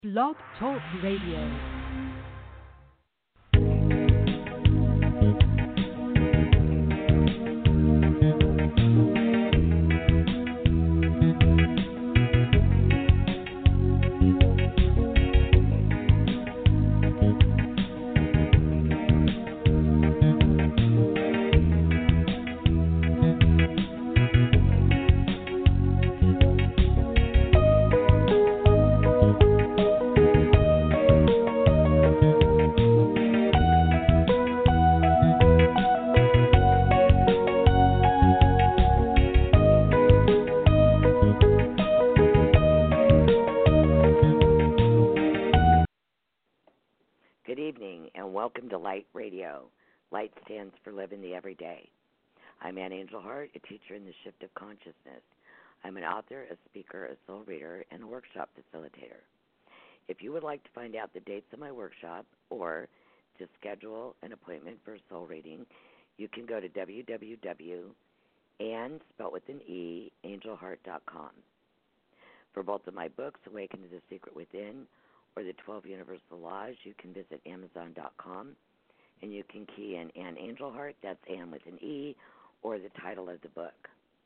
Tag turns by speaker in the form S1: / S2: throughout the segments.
S1: Blog Talk Radio.
S2: Good evening and welcome to Light Radio. Light stands for living the everyday. I'm Ann Angel Hart, a teacher in the shift of consciousness. I'm an author, a speaker, a soul reader, and a workshop facilitator. If you would like to find out the dates of my workshop or to schedule an appointment for a soul reading, you can go to www.angelheart.com. For both of my books, Awaken to the Secret Within or the 12 Universal Laws, you can visit Amazon.com, and you can key in Ann Angel Heart, that's Ann with an E, or the title of the book.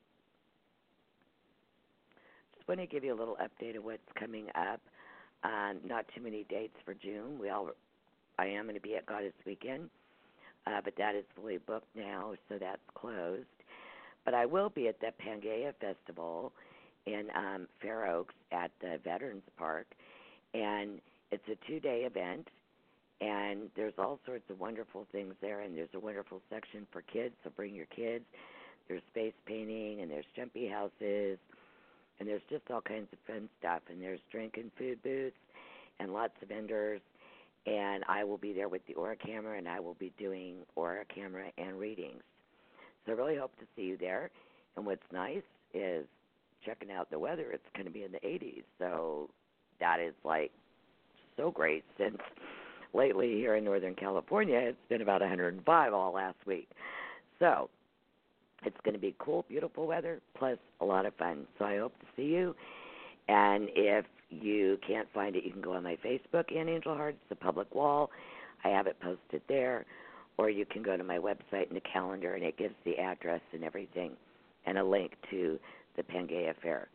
S2: Just want to give you a little update of what's coming up. Not too many dates for June. I am going to be at Goddess Weekend, but that is fully booked now, so that's closed. But I will be at the Pangea Festival in Fair Oaks at the Veterans Park, and it's a 2-day event, and there's all sorts of wonderful things there, and there's a wonderful section for kids, so bring your kids. There's face painting, and there's jumpy houses, and there's just all kinds of fun stuff, and there's drink and food booths and lots of vendors, and I will be there with the Aura camera, and I will be doing Aura camera and readings. So I really hope to see you there, and what's nice is checking out the weather. It's going to be in the 80s, so that is like so great since lately here in Northern California it's been about 105 all last week. So it's going to be cool, beautiful weather, plus a lot of fun. So I hope to see you. And if you can't find it, you can go on my Facebook, Ann Angel Heart. It's a public wall. I have it posted there. Or you can go to my website in the calendar, and it gives the address and everything and a link to the Pangea Fair.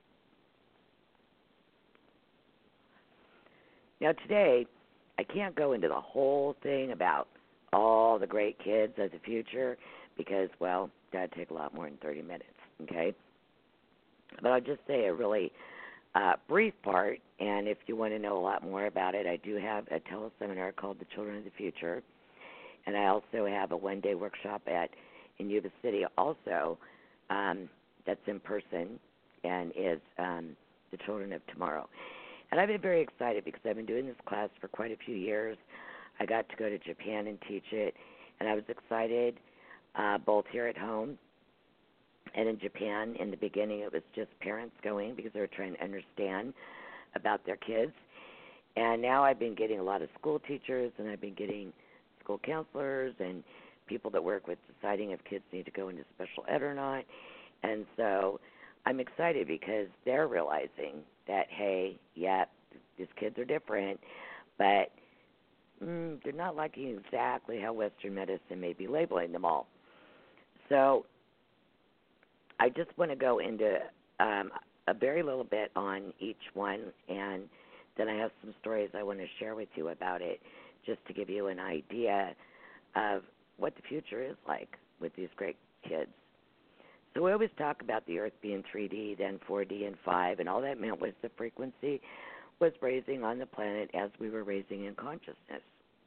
S2: Now today, I can't go into the whole thing about all the great kids of the future because, well, that would take a lot more than 30 minutes, okay? But I'll just say a really brief part, and if you want to know a lot more about it, I do have a teleseminar called The Children of the Future, and I also have a one-day workshop in Yuba City also that's in person and is The Children of Tomorrow. And I've been very excited because I've been doing this class for quite a few years. I got to go to Japan and teach it, and I was excited both here at home and in Japan. In the beginning, it was just parents going because they were trying to understand about their kids. And now I've been getting a lot of school teachers, and I've been getting school counselors and people that work with deciding if kids need to go into special ed or not. And so I'm excited because they're realizing that, hey, yeah, these kids are different, but they're not liking exactly how Western medicine may be labeling them all. So I just want to go into a very little bit on each one, and then I have some stories I want to share with you about it just to give you an idea of what the future is like with these great kids. So we always talk about the Earth being 3D, then 4D, and 5, and all that meant was the frequency was raising on the planet as we were raising in consciousness.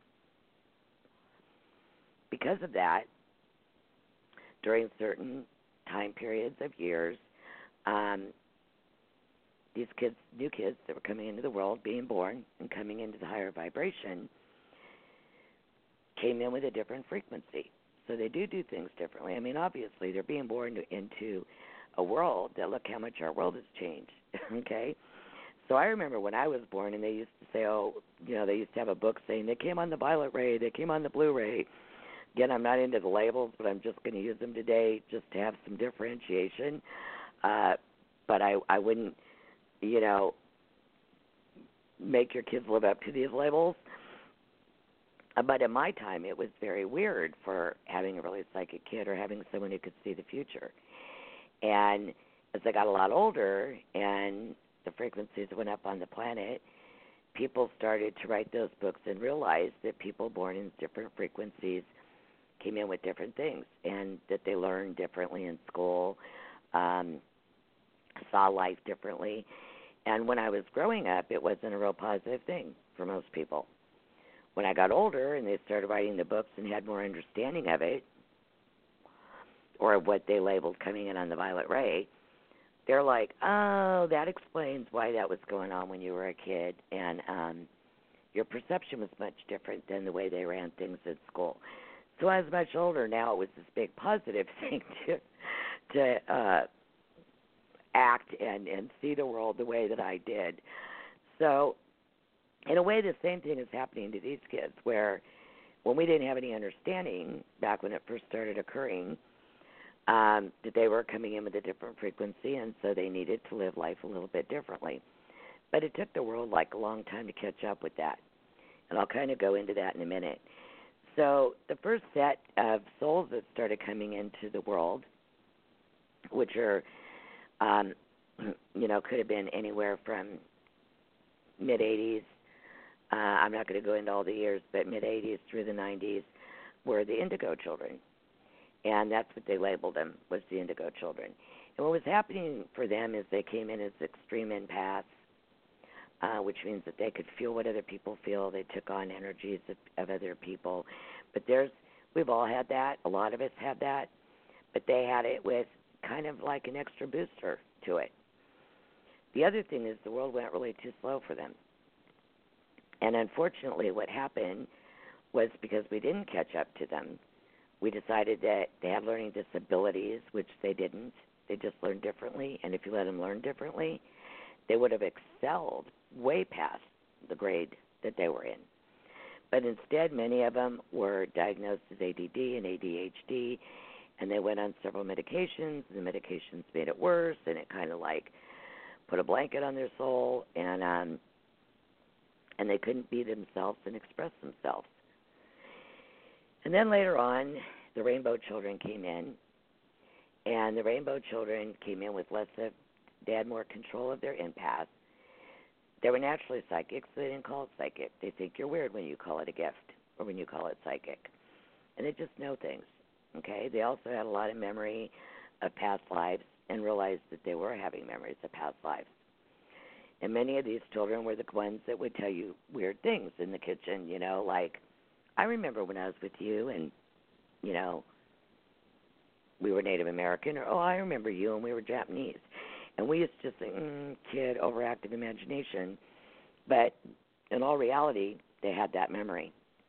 S2: Because of that, during certain time periods of years, these kids, new kids that were coming into the world, being born and coming into the higher vibration, came in with a different frequency. So they do things differently. I mean, obviously, they're being born into a world that, look how much our world has changed, okay? So I remember when I was born, and they used to say, they used to have a book saying they came on the violet ray, they came on the blue ray. Again, I'm not into the labels, but I'm just going to use them today just to have some differentiation. But I wouldn't, make your kids live up to these labels. But in my time, it was very weird for having a really psychic kid or having someone who could see the future. And as I got a lot older and the frequencies went up on the planet, people started to write those books and realize that people born in different frequencies came in with different things and that they learned differently in school, saw life differently. And when I was growing up, it wasn't a real positive thing for most people. When I got older and they started writing the books and had more understanding of it, or what they labeled coming in on the violet ray, they're like, oh, that explains why that was going on when you were a kid, and your perception was much different than the way they ran things at school. So I was much older now. It was this big positive thing to act and see the world the way that I did. So in a way, the same thing is happening to these kids, where when we didn't have any understanding back when it first started occurring, that they were coming in with a different frequency, and so they needed to live life a little bit differently. But it took the world like a long time to catch up with that, and I'll kind of go into that in a minute. So the first set of souls that started coming into the world, which are, could have been anywhere from mid-'80s, I'm not going to go into all the years, but mid-'80s through the 90s, were the indigo children. And that's what they labeled them, was the indigo children. And what was happening for them is they came in as extreme empaths, which means that they could feel what other people feel. They took on energies of other people. But we've all had that. A lot of us had that. But they had it with kind of like an extra booster to it. The other thing is the world went really too slow for them. And unfortunately what happened was because we didn't catch up to them, we decided that they had learning disabilities, which they didn't. They just learned differently. And if you let them learn differently, they would have excelled way past the grade that they were in. But instead, many of them were diagnosed as ADD and ADHD, and they went on several medications, and the medications made it worse, and it kind of like put a blanket on their soul, and they couldn't be themselves and express themselves. And then later on, the rainbow children came in, and the rainbow children came in with they had more control of their empath. They were naturally psychic, so they didn't call it psychic. They think you're weird when you call it a gift or when you call it psychic. And they just know things, okay? They also had a lot of memory of past lives and realized that they were having memories of past lives. And many of these children were the ones that would tell you weird things in the kitchen, like, I remember when I was with you and, we were Native American, or, I remember you and we were Japanese. And we used to just think, kid, overactive imagination. But in all reality, they had that memory.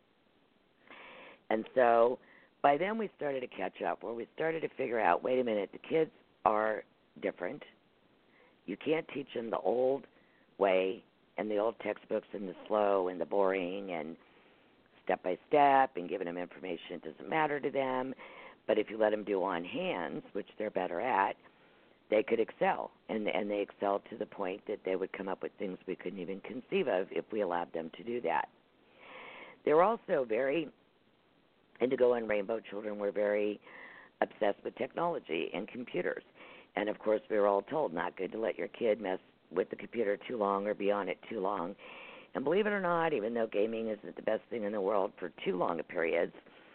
S2: And so by then we started to catch up, where we started to figure out, wait a minute, the kids are different. You can't teach them the old way and the old textbooks and the slow and the boring and step by step and giving them information doesn't matter to them. But if you let them do on hands, which they're better at, they could excel. And they excelled to the point that they would come up with things we couldn't even conceive of if we allowed them to do that. They were also indigo and rainbow children were very obsessed with technology and computers. And, of course, we were all told not good to let your kid mess with the computer too long or be on it too long. And believe it or not, even though gaming isn't the best thing in the world for too long a periods,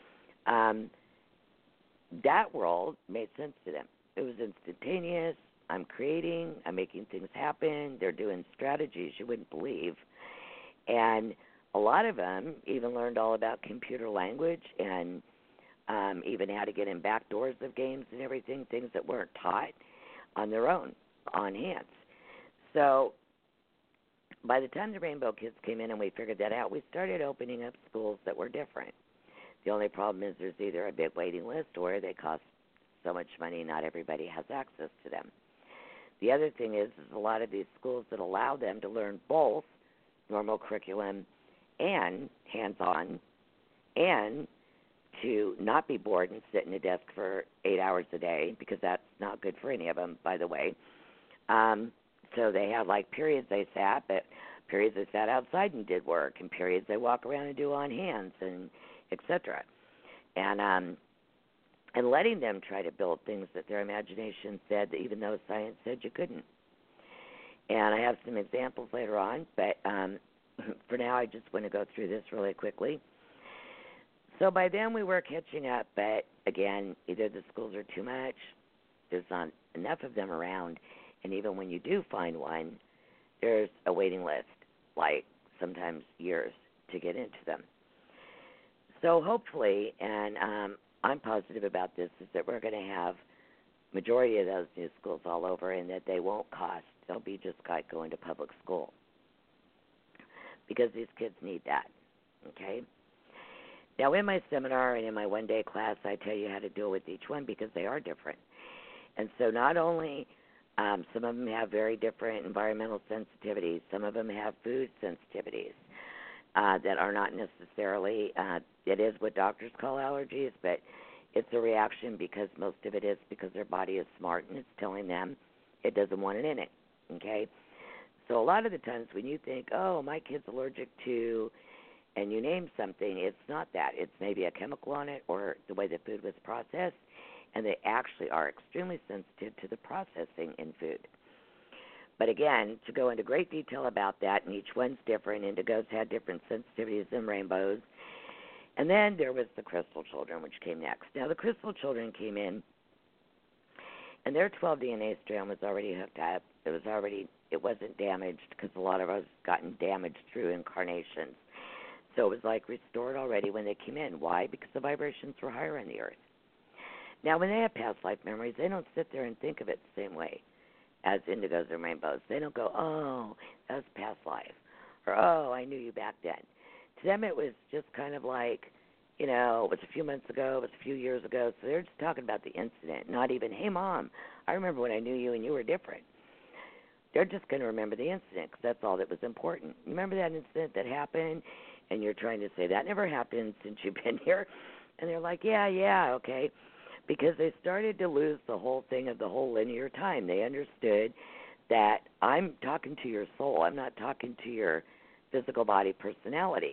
S2: that world made sense to them. It was instantaneous. I'm creating. I'm making things happen. They're doing strategies you wouldn't believe. And a lot of them even learned all about computer language and even how to get in back doors of games and everything, things that weren't taught on their own, on hands. So by the time the Rainbow Kids came in and we figured that out, we started opening up schools that were different. The only problem is there's either a big waiting list or they cost so much money not everybody has access to them. The other thing is a lot of these schools that allow them to learn both normal curriculum and hands-on and to not be bored and sit in a desk for 8 hours a day, because that's not good for any of them, by the way. So they had like periods they sat, but periods they sat outside and did work, and periods they walk around and do on hands, and etc. And letting them try to build things that their imagination said, that even though science said you couldn't. And I have some examples later on, but for now I just want to go through this really quickly. So by then we were catching up, but again, either the schools are too much, there's not enough of them around, and even when you do find one, there's a waiting list, like sometimes years to get into them. So hopefully, and I'm positive about this, is that we're going to have majority of those new schools all over, and that they won't cost. They'll be just like going to public school, because these kids need that, okay? Now, in my seminar and in my one-day class, I tell you how to deal with each one, because they are different. And so not only some of them have very different environmental sensitivities, some of them have food sensitivities that are not necessarily, it is what doctors call allergies, but it's a reaction because most of it is because their body is smart and it's telling them it doesn't want it in it, okay? So a lot of the times when you think, oh, my kid's allergic to, and you name something, it's not that. It's maybe a chemical on it or the way the food was processed, and they actually are extremely sensitive to the processing in food. But again, to go into great detail about that, and each one's different, indigos had different sensitivities than rainbows. And then there was the crystal children, which came next. Now, the crystal children came in, and their 12 DNA strand was already hooked up. It wasn't damaged, because a lot of us gotten damaged through incarnations. So it was like restored already when they came in. Why? Because the vibrations were higher on the earth. Now, when they have past life memories, they don't sit there and think of it the same way as indigos or rainbows. They don't go, oh, that was past life, or oh, I knew you back then. To them, it was just kind of like, it was a few months ago, it was a few years ago, so they're just talking about the incident, not even, hey, Mom, I remember when I knew you and you were different. They're just going to remember the incident, because that's all that was important. Remember that incident that happened, and you're trying to say, that never happened since you've been here? And they're like, yeah, okay. Because they started to lose the whole thing of the whole linear time. They understood that I'm talking to your soul. I'm not talking to your physical body personality.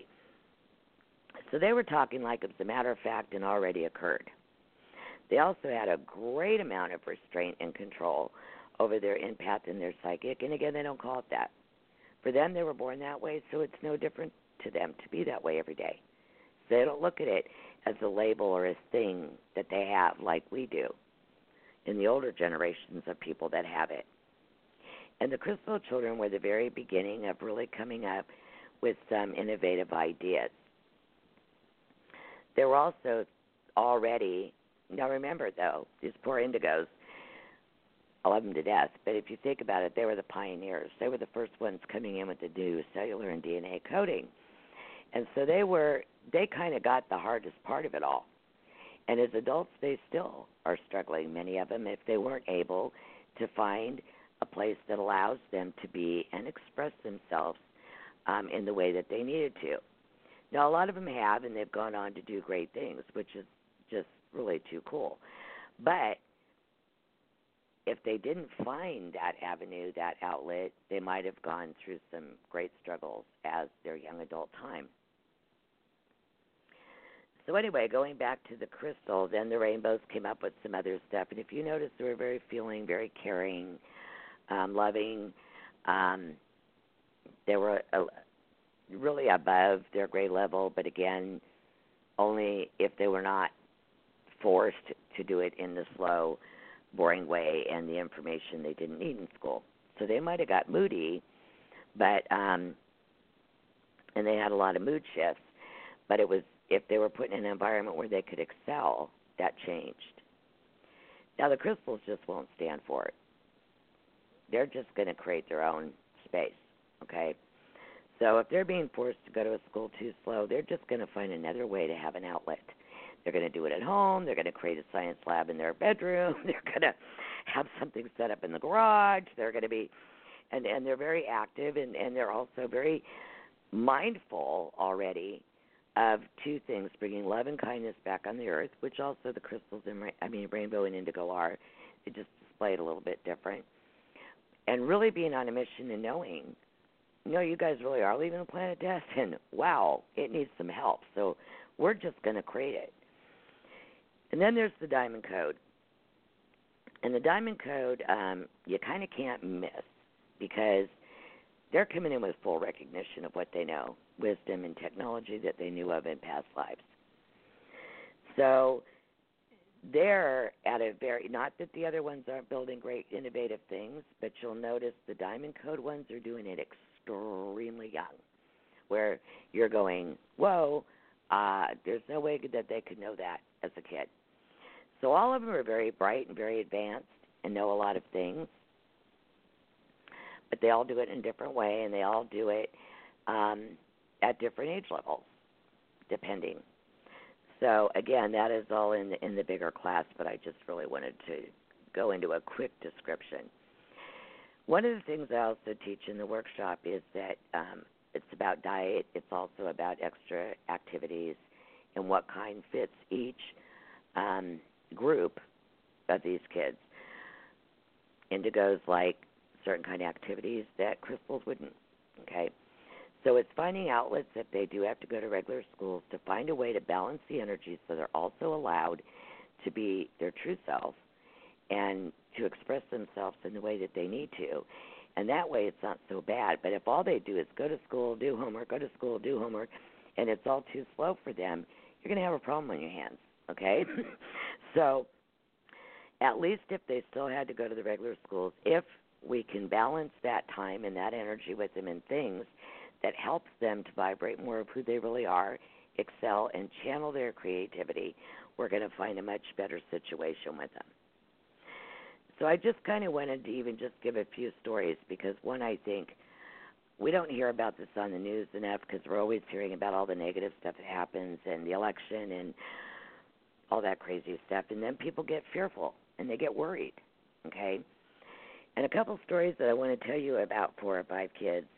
S2: So they were talking like it was a matter of fact and already occurred. They also had a great amount of restraint and control over their empath and their psychic. And again, they don't call it that. For them, they were born that way, so it's no different to them to be that way every day. So they don't look at it as a label or a thing that they have like we do in the older generations of people that have it. And the crystal children were the very beginning of really coming up with some innovative ideas. They were also already, now remember though, these poor indigos, I love them to death, but if you think about it, they were the pioneers. They were the first ones coming in with the new cellular and DNA coding. And so they kind of got the hardest part of it all. And as adults, they still are struggling, many of them, if they weren't able to find a place that allows them to be and express themselves in the way that they needed to. Now, a lot of them have, and they've gone on to do great things, which is just really too cool. But if they didn't find that avenue, that outlet, they might have gone through some great struggles as their young adult time. So anyway, going back to the crystal, then the rainbows came up with some other stuff. And if you notice, they were very feeling, very caring, loving. They were really above their grade level, but again, only if they were not forced to do it in the slow, boring way and the information they didn't need in school. So they might have got moody, but and they had a lot of mood shifts, but it was if they were put in an environment where they could excel, that changed. Now the crystals just won't stand for it. They're just going to create their own space, okay? So if they're being forced to go to a school too slow, they're just going to find another way to have an outlet. They're going to do it at home. They're going to create a science lab in their bedroom. They're going to have something set up in the garage. They're going to be, and they're very active, and they're also very mindful already of two things, bringing love and kindness back on the earth, which also the crystals, rainbow and indigo are. They just display it a little bit different. And really being on a mission and knowing you guys really are leaving the planet Death, and wow, it needs some help. So we're just going to create it. And then there's the Diamond Code. And the Diamond Code, you kind of can't miss because they're coming in with full recognition of what they know, wisdom and technology that they knew of in past lives. So they're at a very, not that the other ones aren't building great innovative things, but you'll notice the Diamond Code ones are doing it extremely young, where you're going, whoa, there's no way that they could know that as a kid. So all of them are very bright and very advanced and know a lot of things, but they all do it in a different way, and they all do it at different age levels, depending. So, again, that is all in the bigger class, but I just really wanted to go into a quick description. One of the things I also teach in the workshop is that it's about diet. It's also about extra activities and what kind fits each group of these kids. Indigos like certain kind of activities that crystals wouldn't, okay? So it's finding outlets if they do have to go to regular schools to find a way to balance the energy so they're also allowed to be their true self and to express themselves in the way that they need to. And that way it's not so bad. But if all they do is go to school, do homework, go to school, do homework, and it's all too slow for them, you're going to have a problem on your hands, okay? So at least if they still had to go to the regular schools, if we can balance that time and that energy with them in things that helps them to vibrate more of who they really are, excel, and channel their creativity, we're going to find a much better situation with them. So I just kind of wanted to even just give a few stories because, one, I think we don't hear about this on the news enough because we're always hearing about all the negative stuff that happens and the election and all that crazy stuff, and then people get fearful and they get worried, okay? And a couple stories that I want to tell you about 4 or 5 kids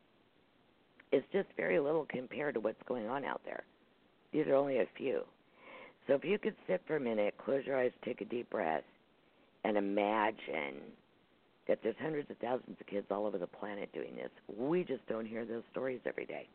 S2: is just very little compared to what's going on out there. These are only a few. So if you could sit for a minute, close your eyes, take a deep breath, and imagine that there's hundreds of thousands of kids all over the planet doing this. We just don't hear those stories every day.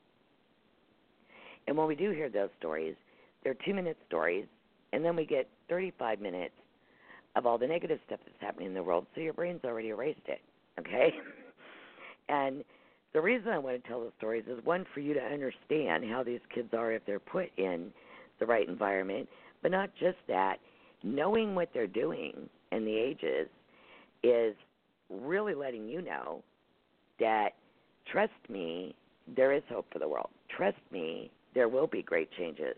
S2: And when we do hear those stories, they're 2-minute stories, and then we get 35 minutes of all the negative stuff that's happening in the world, so your brain's already erased it, okay? And the reason I want to tell the stories is, one, for you to understand how these kids are if they're put in the right environment, but not just that. Knowing what they're doing and the ages is really letting you know that, trust me, there is hope for the world. Trust me, there will be great changes.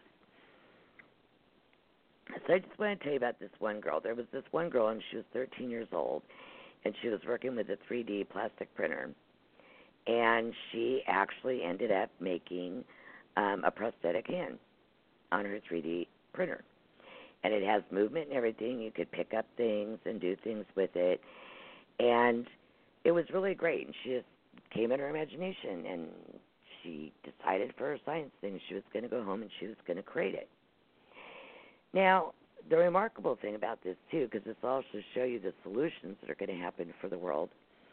S2: So I just want to tell you about this one girl. There was this one girl, and she was 13 years old, and she was working with a 3D plastic printer. And she actually ended up making a prosthetic hand on her 3D printer. And it has movement and everything. You could pick up things and do things with it. And it was really great. And she just came in her imagination, and she decided for her science thing she was going to go home and she was going to create it. Now, the remarkable thing about this, too, because this will also show you the solutions that are going to happen for the world,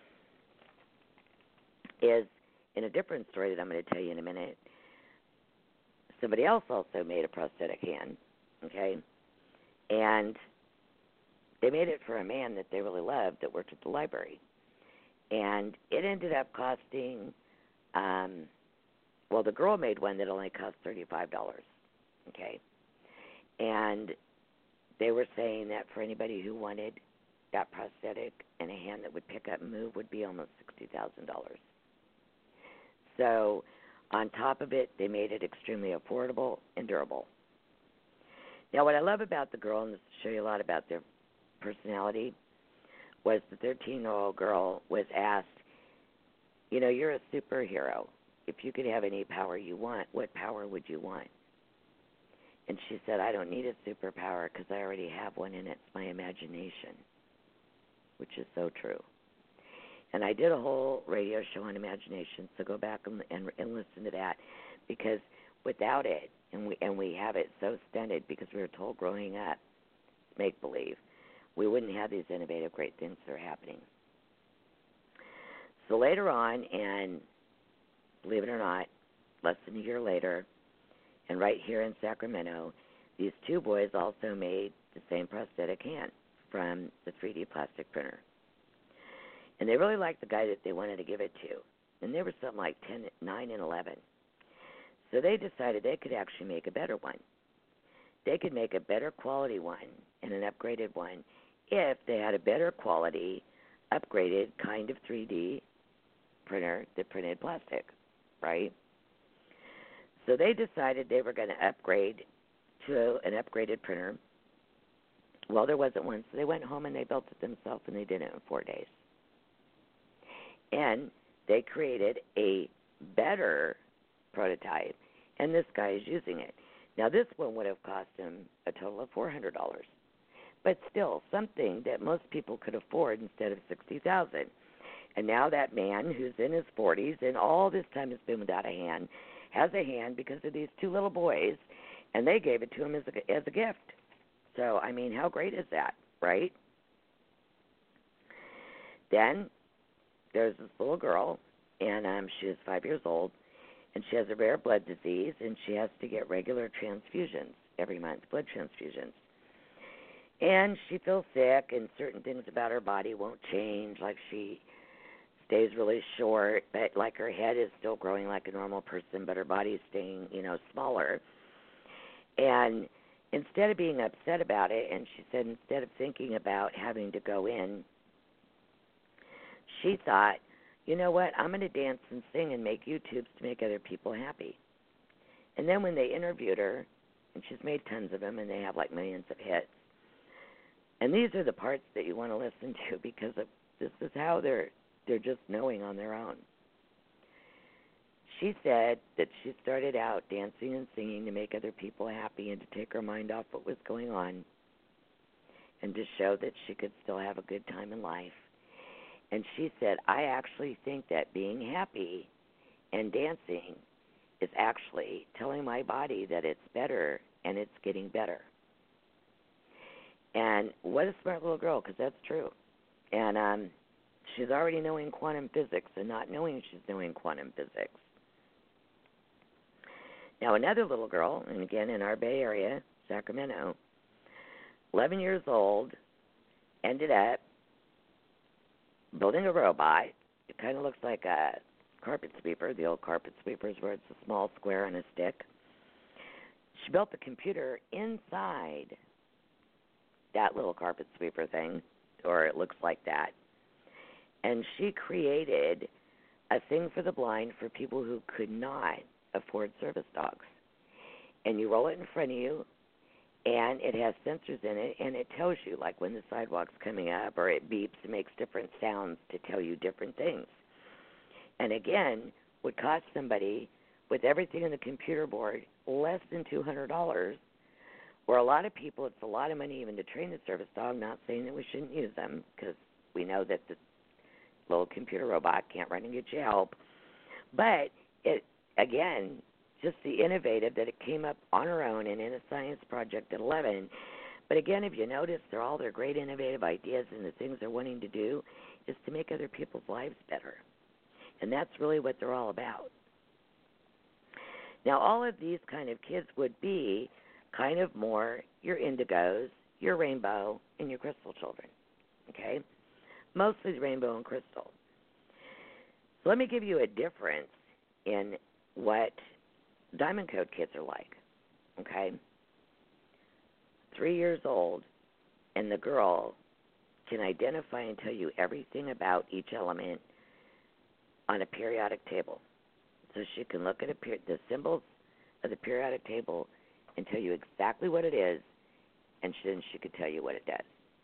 S2: is in a different story that I'm going to tell you in a minute, somebody else also made a prosthetic hand, okay? And they made it for a man that they really loved that worked at the library. And it ended up costing, the girl made one that only cost $35, okay? And they were saying that for anybody who wanted that prosthetic and a hand that would pick up and move would be almost $60,000. So on top of it, they made it extremely affordable and durable. Now, what I love about the girl, and this will show you a lot about their personality, was the 13-year-old girl was asked, you're a superhero. If you could have any power you want, what power would you want? And she said, I don't need a superpower because I already have one, and it's my imagination, which is so true. And I did a whole radio show on imagination, so go back and listen to that, because without it, and we have it so stunted because we were told growing up, make-believe, we wouldn't have these innovative, great things that are happening. So later on, and believe it or not, less than a year later, and right here in Sacramento, these two boys also made the same prosthetic hand from the 3D plastic printer. And they really liked the guy that they wanted to give it to. And they were something like 9 and 11. So they decided they could actually make a better one. They could make a better quality one and an upgraded one if they had a better quality, upgraded kind of 3D printer that printed plastic, right? So they decided they were going to upgrade to an upgraded printer. Well, there wasn't one, so they went home and they built it themselves, and they did it in 4 days. And they created a better prototype, and this guy is using it. Now, this one would have cost him a total of $400, but still something that most people could afford instead of $60,000. And now that man who's in his 40s and all this time has been without a hand has a hand because of these two little boys, and they gave it to him as a gift. So, I mean, how great is that, right? Then there's this little girl, and she is 5 years old, and she has a rare blood disease, and she has to get regular transfusions every month, blood transfusions. And she feels sick, and certain things about her body won't change, like she stays really short, but like her head is still growing like a normal person, but her body's staying, smaller. And instead of being upset about it, and she said instead of thinking about having to go in, she thought, you know what, I'm going to dance and sing and make YouTubes to make other people happy. And then when they interviewed her, and she's made tons of them, and they have like millions of hits, and these are the parts that you want to listen to because this is how they're just knowing on their own. She said that she started out dancing and singing to make other people happy and to take her mind off what was going on and to show that she could still have a good time in life. And she said, I actually think that being happy and dancing is actually telling my body that it's better and it's getting better. And what a smart little girl, because that's true. And she's already knowing quantum physics and not knowing she's knowing quantum physics. Now, another little girl, and again in our Bay Area, Sacramento, 11 years old, ended up building a robot. It kind of looks like a carpet sweeper, the old carpet sweepers where it's a small square on a stick. She built the computer inside that little carpet sweeper thing, or it looks like that. And she created a thing for the blind for people who could not afford service dogs. And you roll it in front of you, and it has sensors in it, and it tells you, like when the sidewalk's coming up, or it beeps and makes different sounds to tell you different things. And again, would cost somebody, with everything in the computer board, less than $200, where a lot of people, it's a lot of money even to train the service dog, not saying that we shouldn't use them, because we know that the little computer robot can't run and get you help. But it, again, just the innovative that it came up on her own and in a science project at 11. But again, if you notice, all their great innovative ideas and the things they're wanting to do is to make other people's lives better. And that's really what they're all about. Now, all of these kind of kids would be kind of more your indigos, your rainbow, and your crystal children, okay? Mostly rainbow and crystal. So let me give you a difference in what Diamond Code kids are like, okay? 3 years old, and the girl can identify and tell you everything about each element on a periodic table. So she can look at the symbols of the periodic table and tell you exactly what it is, and then she could tell you what it does.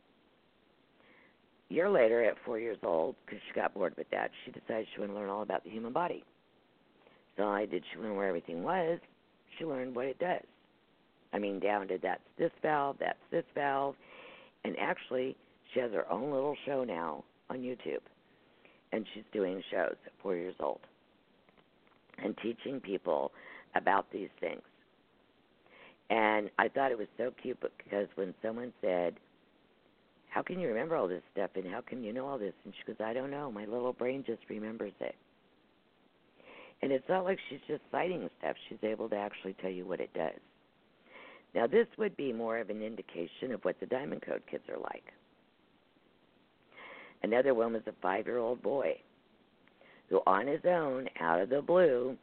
S2: A year later, at 4 years old, because she got bored with that, she decided she wanted to learn all about the human body. So not only did she learn where everything was, she learned what it does. I mean, down to that's this valve, and actually, she has her own little show now on YouTube, and she's doing shows at 4 years old and teaching people about these things. And I thought it was so cute because when someone said, how can you remember all this stuff and how can you know all this? And she goes, I don't know. My little brain just remembers it. And it's not like she's just citing stuff. She's able to actually tell you what it does. Now, this would be more of an indication of what the Diamond Code kids are like. Another one was a 5-year-old boy who, on his own, out of the blue,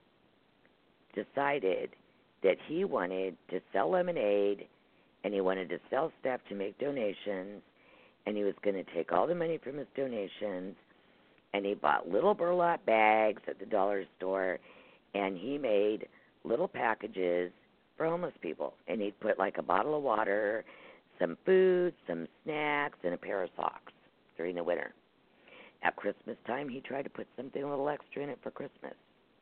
S2: decided that he wanted to sell lemonade and he wanted to sell stuff to make donations, and he was going to take all the money from his donations, and he bought little burlap bags at the dollar store, and he made little packages for homeless people. And he'd put like a bottle of water, some food, some snacks, and a pair of socks during the winter. At Christmas time, he tried to put something a little extra in it for Christmas.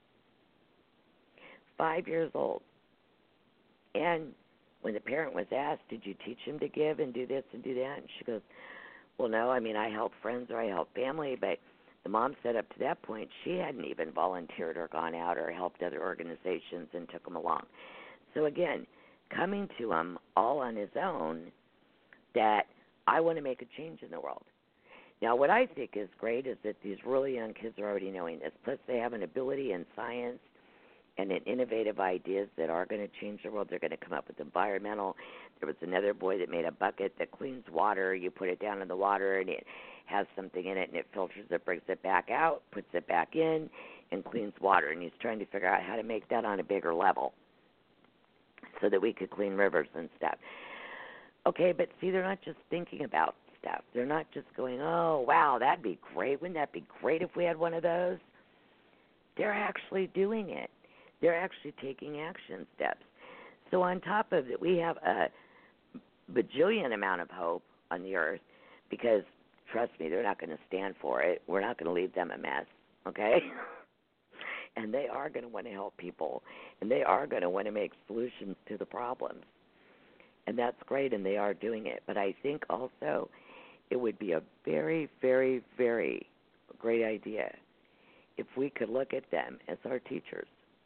S2: 5 years old. And when the parent was asked, did you teach him to give and do this and do that? And she goes, well, no, I mean, I help friends or I help family, but the mom said up to that point she hadn't even volunteered or gone out or helped other organizations and took them along. So again, coming to him all on his own that I want to make a change in the world. Now, what I think is great is that these really young kids are already knowing this. Plus, they have an ability in science and in innovative ideas that are going to change the world. They're going to come up with environmental. There was another boy that made a bucket that cleans water. You put it down in the water, and it has something in it, and it filters it, brings it back out, puts it back in, and cleans water. And he's trying to figure out how to make that on a bigger level so that we could clean rivers and stuff. Okay, but see, they're not just thinking about stuff. They're not just going, oh, wow, that'd be great. Wouldn't that be great if we had one of those? They're actually doing it. They're actually taking action steps. So on top of it, we have a bajillion amount of hope on the earth because, trust me, they're not going to stand for it. We're not going to leave them a mess, okay? And they are going to want to help people, and they are going to want to make solutions to the problems. And that's great, and they are doing it. But I think also it would be a very, very, very great idea if we could look at them as our teachers.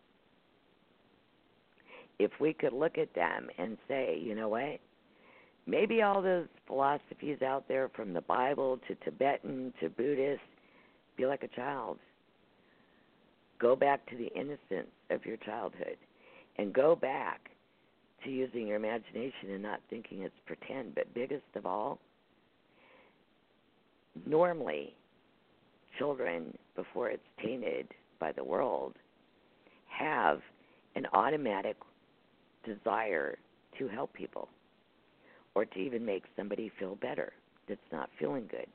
S2: If we could look at them and say, you know what, maybe all those philosophies out there from the Bible to Tibetan to Buddhist, be like a child. Go back to the innocence of your childhood and go back to using your imagination and not thinking it's pretend. But biggest of all, normally children, before it's tainted by the world, have an automatic desire to help people or to even make somebody feel better that's not feeling good.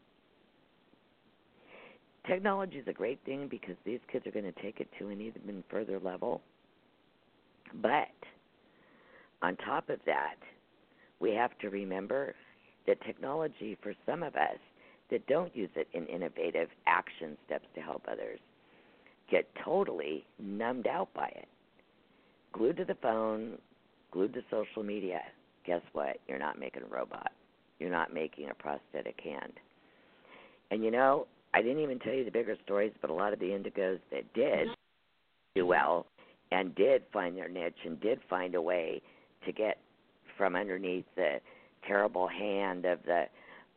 S2: Technology is a great thing because these kids are going to take it to an even further level. But on top of that, we have to remember that technology, for some of us that don't use it in innovative action steps to help others, get totally numbed out by it. Glued to the phone, glued to social media. Guess what? You're not making a robot. You're not making a prosthetic hand. And you know, I didn't even tell you the bigger stories, but a lot of the indigos that did do well and did find their niche and did find a way to get from underneath the terrible hand of the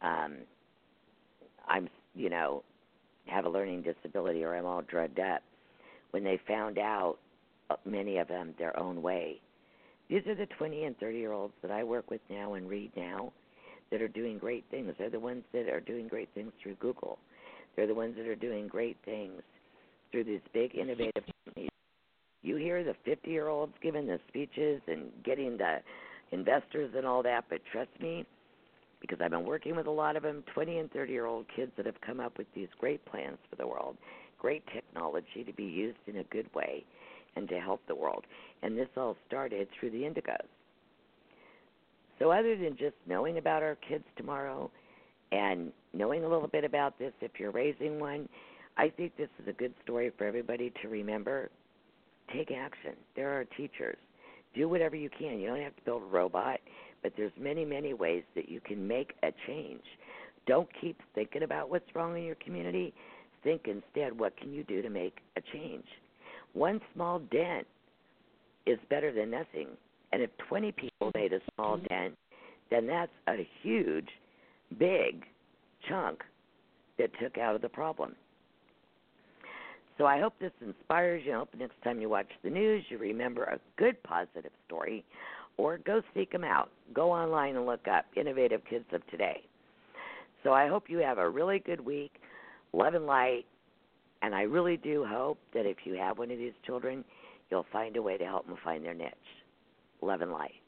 S2: have a learning disability or I'm all drugged up, when they found out, many of them, their own way. These are the 20 and 30-year-olds that I work with now and read now that are doing great things. They're the ones that are doing great things through Google. They're the ones that are doing great things through these big innovative companies. You hear the 50-year-olds giving the speeches and getting the investors and all that, but trust me, because I've been working with a lot of them, 20 and 30-year-old kids that have come up with these great plans for the world, great technology to be used in a good way and to help the world. And this all started through the Indigos. So other than just knowing about our kids tomorrow and knowing a little bit about this if you're raising one, I think this is a good story for everybody to remember. Take action. There are teachers. Do whatever you can. You don't have to build a robot, but there's many, many ways that you can make a change. Don't keep thinking about what's wrong in your community. Think instead, what can you do to make a change? One small dent is better than nothing. And if 20 people made a small dent, then that's a huge, big chunk that took out of the problem. So I hope this inspires you. I hope next time you watch the news, you remember a good positive story, or go seek them out. Go online and look up Innovative Kids of Today. So I hope you have a really good week. Love and light. And I really do hope that if you have one of these children, you'll find a way to help them find their niche. Love and light.